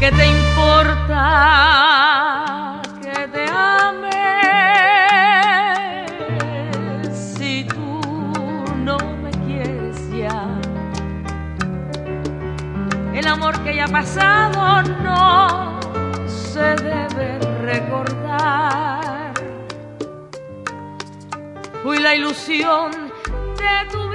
¿Qué te importa que te ame si tú no me quieres ya? El amor que ya ha pasado no se debe recordar. Fui la ilusión de tu